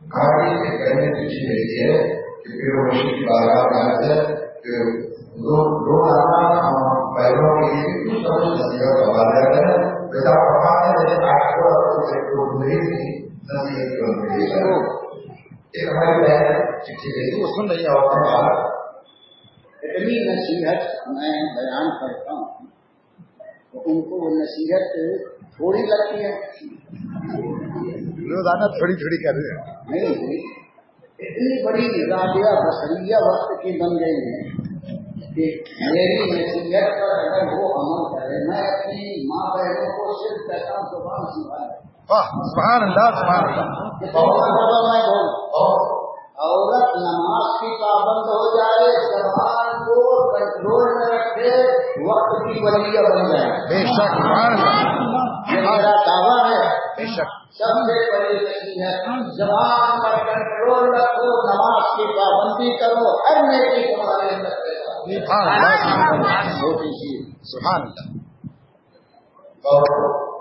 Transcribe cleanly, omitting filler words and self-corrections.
آگے سے کہنے پیچھے رہی ہے کہ پھر روشنی کی بارگاہ میں آتے کہ روزانہ پیروں کے لیے کچھ نہ کچھ نصیحت کروا رہے ہیں. بیٹا پڑھانے میں آج کو میری نصیحت کر رہی ہے. ایک ہماری بہن چٹھی لکھی وہ سن رہی ہے اور اتنی نصیحت میں بیان کرتا ہوں تو ان کو وہ نصیحت تھوڑی لگتی ہے. روزانہ تھوڑی تھوڑی کر رہے ہیں. نہیں, اتنی بڑی رابعہ بصریہ وقت کی بن گئی ہے کہ میری نصیحت پر اگر وہ عمل کرے, میں اپنی ماں بہنوں کو صرف کہتا ہوں زبان سنبھالے. سبحان اللہ سبحان اللہ. عورت نماز کی پابند ہو جائے, زبان کو کنٹرول میں رکھے, وقت کی ولیہ بن جائے. بے شک سبحان اللہ. میرا دعویٰ ہے بے شک سب سے بڑی نصیحت زبان پر کنٹرول رکھو, نماز کی پابندی کرو, ہر نیکی تمہارے اندر سبحان اللہ. چھوٹی سی سبحان اللہ.